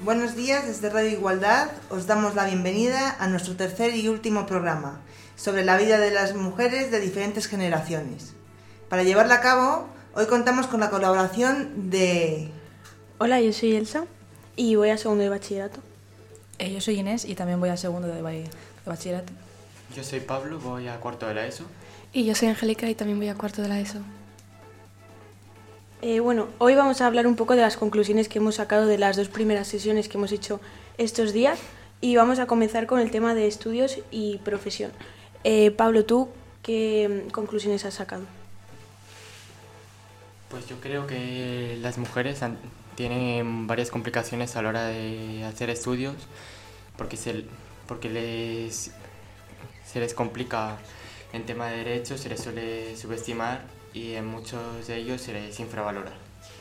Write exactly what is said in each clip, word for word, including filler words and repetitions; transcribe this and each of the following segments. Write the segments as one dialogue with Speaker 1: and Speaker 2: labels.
Speaker 1: Buenos días, desde Radio Igualdad os damos la bienvenida a nuestro tercer y último programa sobre la vida de las mujeres de diferentes generaciones. Para llevarla a cabo, hoy contamos con la colaboración de...
Speaker 2: Hola, yo soy Elsa y voy a segundo de bachillerato.
Speaker 3: Eh, yo soy Inés y también voy a segundo de, de bachillerato.
Speaker 4: Yo soy Pablo, voy a cuarto de la ESO.
Speaker 5: Y yo soy Angélica y también voy a cuarto de la ESO.
Speaker 2: Eh, bueno, hoy vamos a hablar un poco de las conclusiones que hemos sacado de las dos primeras sesiones que hemos hecho estos días y vamos a comenzar con el tema de estudios y profesión. Eh, Pablo, ¿tú qué conclusiones has sacado?
Speaker 4: Pues yo creo que las mujeres han, tienen varias complicaciones a la hora de hacer estudios porque se, porque les, se les complica en tema de derechos, se les suele subestimar y en muchos de ellos se les infravalora.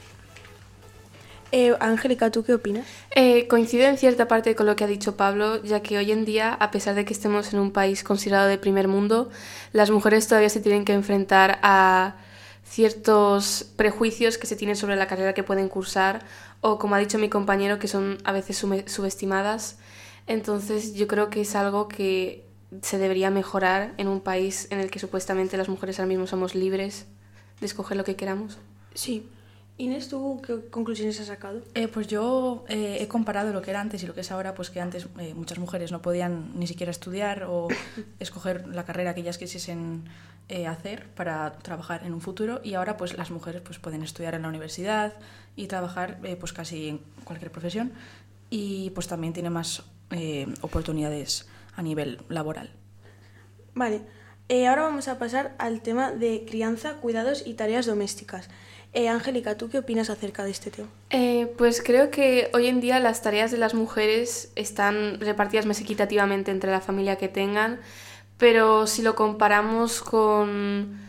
Speaker 2: Eh, Angélica, ¿tú qué opinas?
Speaker 5: Eh, coincido en cierta parte con lo que ha dicho Pablo, ya que hoy en día, a pesar de que estemos en un país considerado de primer mundo, las mujeres todavía se tienen que enfrentar a ciertos prejuicios que se tienen sobre la carrera que pueden cursar o, como ha dicho mi compañero, que son a veces subestimadas. Entonces yo creo que es algo que se debería mejorar en un país en el que supuestamente las mujeres ahora mismo somos libres de escoger lo que queramos.
Speaker 2: Sí. Inés, ¿tú qué conclusiones has sacado?
Speaker 3: Eh, pues yo eh, he comparado lo que era antes y lo que es ahora, pues que antes eh, muchas mujeres no podían ni siquiera estudiar o escoger la carrera que ellas quisiesen eh, hacer para trabajar en un futuro, y ahora pues las mujeres pues pueden estudiar en la universidad y trabajar eh, pues casi en cualquier profesión, y pues también tiene más eh, oportunidades a nivel laboral.
Speaker 2: Vale. Eh, ahora vamos a pasar al tema de crianza, cuidados y tareas domésticas. Eh, Angélica, ¿tú qué opinas acerca de este tema?
Speaker 5: Eh, pues creo que hoy en día las tareas de las mujeres están repartidas más equitativamente entre la familia que tengan, pero si lo comparamos con,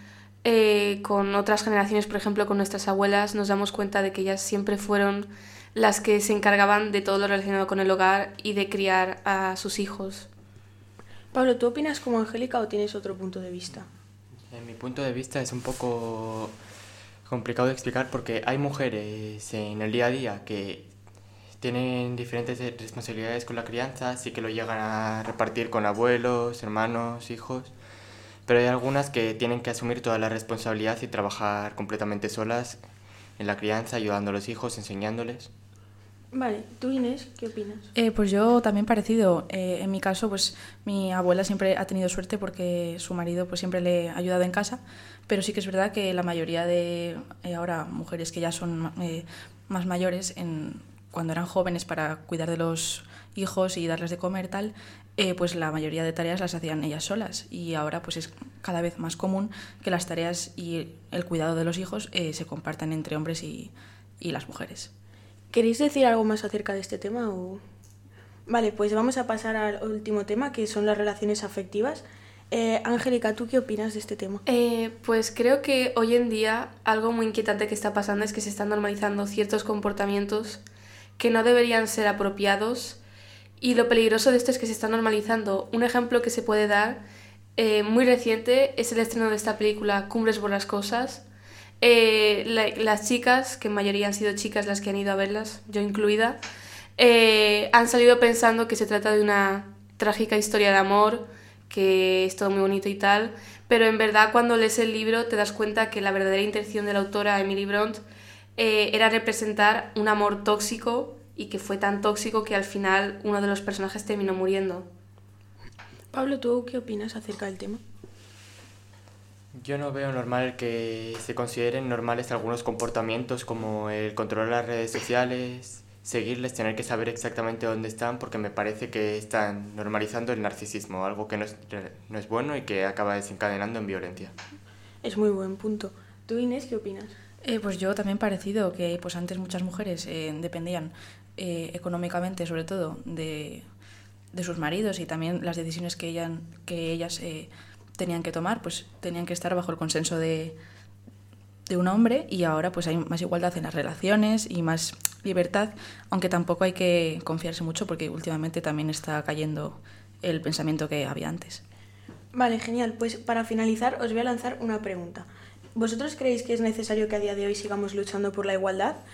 Speaker 5: eh, con otras generaciones, por ejemplo con nuestras abuelas, nos damos cuenta de que ellas siempre fueron las que se encargaban de todo lo relacionado con el hogar y de criar a sus hijos.
Speaker 2: Pablo, ¿tú opinas como Angélica o tienes otro punto de vista?
Speaker 4: En mi punto de vista es un poco complicado de explicar porque hay mujeres en el día a día que tienen diferentes responsabilidades con la crianza, sí que lo llegan a repartir con abuelos, hermanos, hijos, pero hay algunas que tienen que asumir toda la responsabilidad y trabajar completamente solas en la crianza, ayudando a los hijos, enseñándoles.
Speaker 2: Vale, ¿tú, Inés, qué opinas?
Speaker 3: Eh, pues yo también parecido. Eh, en mi caso, pues mi abuela siempre ha tenido suerte porque su marido pues siempre le ha ayudado en casa, pero sí que es verdad que la mayoría de eh, ahora mujeres que ya son eh, más mayores, en, cuando eran jóvenes para cuidar de los hijos y darles de comer tal, eh, pues la mayoría de tareas las hacían ellas solas, y ahora pues es cada vez más común que las tareas y el cuidado de los hijos eh, se compartan entre hombres y, y las mujeres.
Speaker 2: ¿Queréis decir algo más acerca de este tema? O... Vale, pues vamos a pasar al último tema, que son las relaciones afectivas. Eh, Angélica, ¿tú qué opinas de este tema?
Speaker 5: Eh, pues creo que hoy en día algo muy inquietante que está pasando es que se están normalizando ciertos comportamientos que no deberían ser apropiados, y lo peligroso de esto es que se está normalizando. Un ejemplo que se puede dar eh, muy reciente es el estreno de esta película Cumbres Borrascosas. Eh, la, las chicas, que en mayoría han sido chicas las que han ido a verlas, yo incluida, eh, han salido pensando que se trata de una trágica historia de amor, que es todo muy bonito y tal, pero en verdad cuando lees el libro te das cuenta que la verdadera intención de la autora Emily Bront eh, era representar un amor tóxico, y que fue tan tóxico que al final uno de los personajes terminó muriendo.
Speaker 2: Pablo, ¿tú qué opinas acerca del tema?
Speaker 4: Yo no veo normal que se consideren normales algunos comportamientos como el controlar las redes sociales, seguirles, tener que saber exactamente dónde están, porque me parece que están normalizando el narcisismo, algo que no es, no es bueno y que acaba desencadenando en violencia.
Speaker 2: Es muy buen punto. ¿Tú, Inés, qué opinas?
Speaker 3: Eh, pues yo también parecido, que pues antes muchas mujeres eh, dependían eh, económicamente, sobre todo, de, de sus maridos, y también las decisiones que, ella, que ellas eh, tenían que tomar, pues tenían que estar bajo el consenso de, de un hombre, y ahora pues hay más igualdad en las relaciones y más libertad, aunque tampoco hay que confiarse mucho porque últimamente también está cayendo el pensamiento que había antes.
Speaker 2: Vale, genial. Pues para finalizar os voy a lanzar una pregunta. ¿Vosotros creéis que es necesario que a día de hoy sigamos luchando por la igualdad?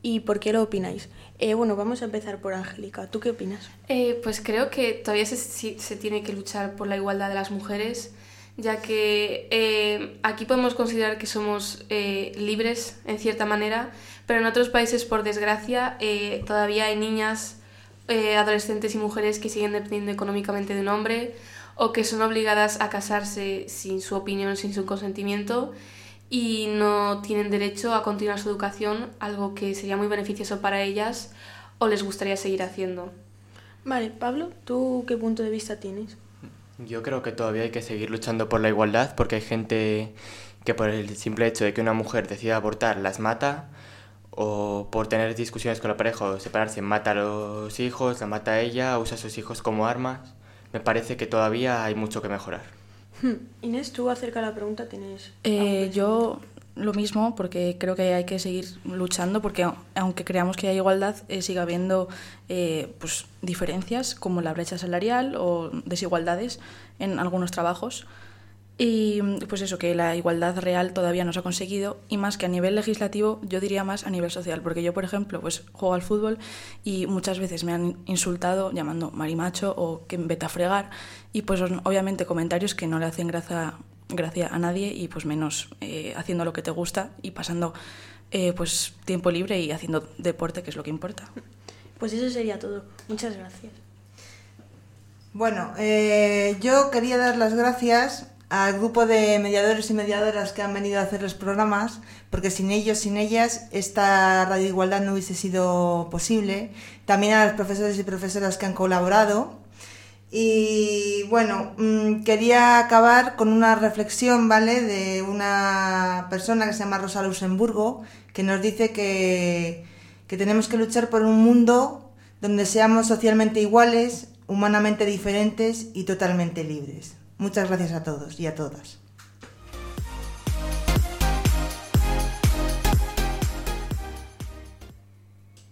Speaker 2: y por qué lo opináis. Eh, bueno, vamos a empezar por Angélica. ¿Tú qué opinas?
Speaker 5: Eh, pues creo que todavía se, se tiene que luchar por la igualdad de las mujeres, ya que eh, aquí podemos considerar que somos eh, libres en cierta manera, pero en otros países, por desgracia, eh, todavía hay niñas, eh, adolescentes y mujeres que siguen dependiendo económicamente de un hombre o que son obligadas a casarse sin su opinión, sin su consentimiento, y no tienen derecho a continuar su educación, algo que sería muy beneficioso para ellas o les gustaría seguir haciendo.
Speaker 2: Vale, Pablo, ¿tú qué punto de vista tienes?
Speaker 4: Yo creo que todavía hay que seguir luchando por la igualdad, porque hay gente que por el simple hecho de que una mujer decida abortar las mata, o por tener discusiones con la pareja o separarse mata a los hijos, la mata a ella, usa a sus hijos como armas. Me parece que todavía hay mucho que mejorar.
Speaker 2: Inés, tú acerca de la pregunta tienes...
Speaker 3: Eh, yo lo mismo, porque creo que hay que seguir luchando, porque aunque creamos que hay igualdad, eh, sigue habiendo eh, pues, diferencias como la brecha salarial o desigualdades en algunos trabajos. Y pues eso, que la igualdad real todavía no se ha conseguido, y más que a nivel legislativo, yo diría más a nivel social, porque yo, por ejemplo, pues juego al fútbol y muchas veces me han insultado llamando marimacho o que vete a fregar, y pues obviamente comentarios que no le hacen gracia, gracia a nadie, y pues menos eh, haciendo lo que te gusta y pasando eh, pues tiempo libre y haciendo deporte, que es lo que importa.
Speaker 2: Pues eso sería todo. Muchas gracias.
Speaker 1: Bueno, eh, yo quería dar las gracias al grupo de mediadores y mediadoras que han venido a hacer los programas, porque sin ellos, sin ellas, esta Radio Igualdad no hubiese sido posible. También a los profesores y profesoras que han colaborado. Y bueno, mmm, quería acabar con una reflexión, ¿vale?, de una persona que se llama Rosa Luxemburgo, que nos dice que, que tenemos que luchar por un mundo donde seamos socialmente iguales, humanamente diferentes y totalmente libres. Muchas gracias a todos y a todas.